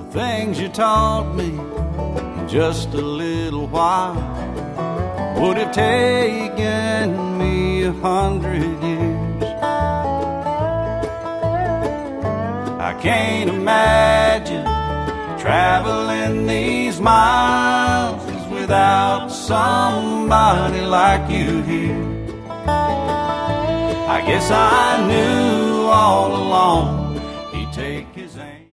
things you taught me in just a little while would have taken me 100 years. I can't imagine traveling these miles without somebody like you here. I guess I knew all along he'd take